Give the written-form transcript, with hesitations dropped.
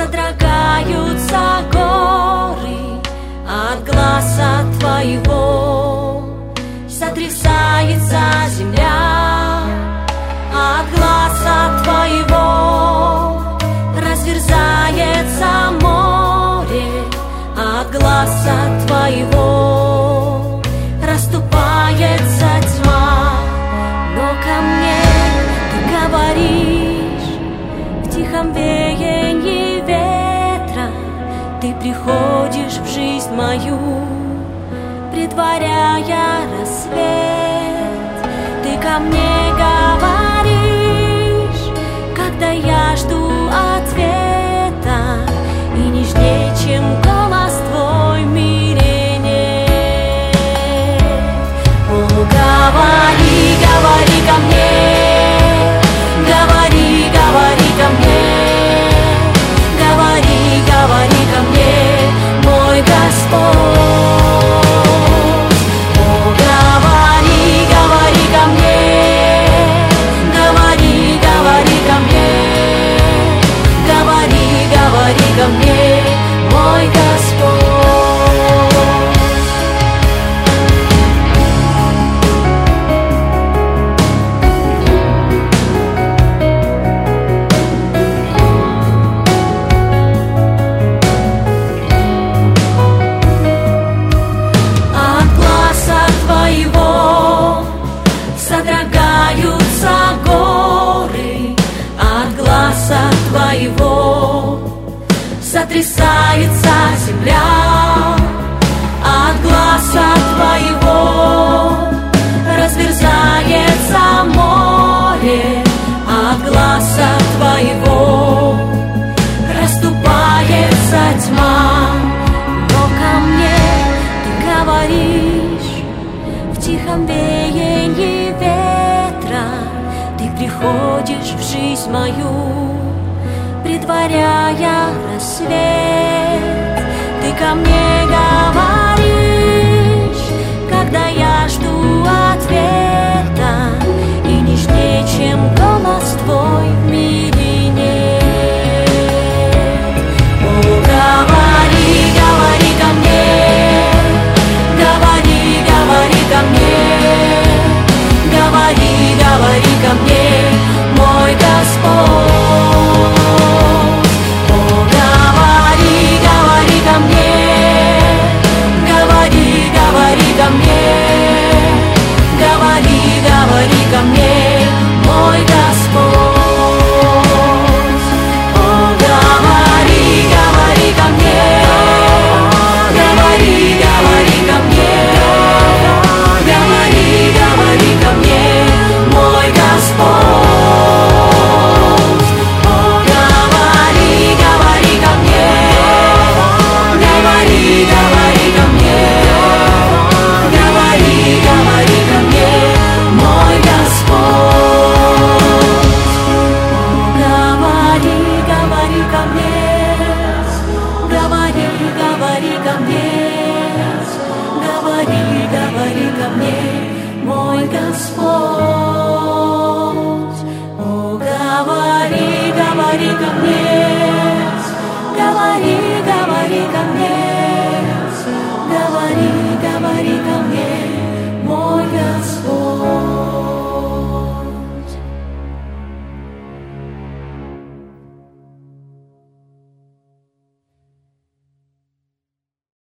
содрогаются горы от глаза Твоего, сотрясается земля от глаза Твоего, разверзается море от глаза Твоего, расступается тьма, но ко мне Ты говоришь в тихом веянии ветра, Ты приходишь в жизнь мою, предваряя рассвет. Ты ко мне говоришь, когда я жду ответа, и нежнее, чем голос Твой, в мире нет. О, говори, говори ко мне, говори, говори ко мне, говори, говори ко мне, мой Господь. Говори ко мне, мой Господь. От глаза Твоего содрогаются горы, от глаза Твоего сотрясается земля, от глаза Твоего разверзается море, от глаза Твоего расступается тьма, но ко мне Ты говоришь в тихом веянии ветра, Ты приходишь в жизнь мою, предваряя рассвет. Ты ко мне говоришь, когда я жду ответа, и нежнее, чем голос Твой, в мире нет. О, говори, говори ко мне, говори, говори ко мне, говори, говори ко мне, мой Господь. Ко мне, говори, говори ко мне, мой Господь. О, говори, говори ко мне, говори, говори ко мне, говори, говори ко мне, мой Господь. О, говори, говори ко мне, говори, говори ко мне. Говори ко мне, мой Господь. Говори, говори ко мне, говори, говори ко мне, говори, говори ко мне, мой Господь.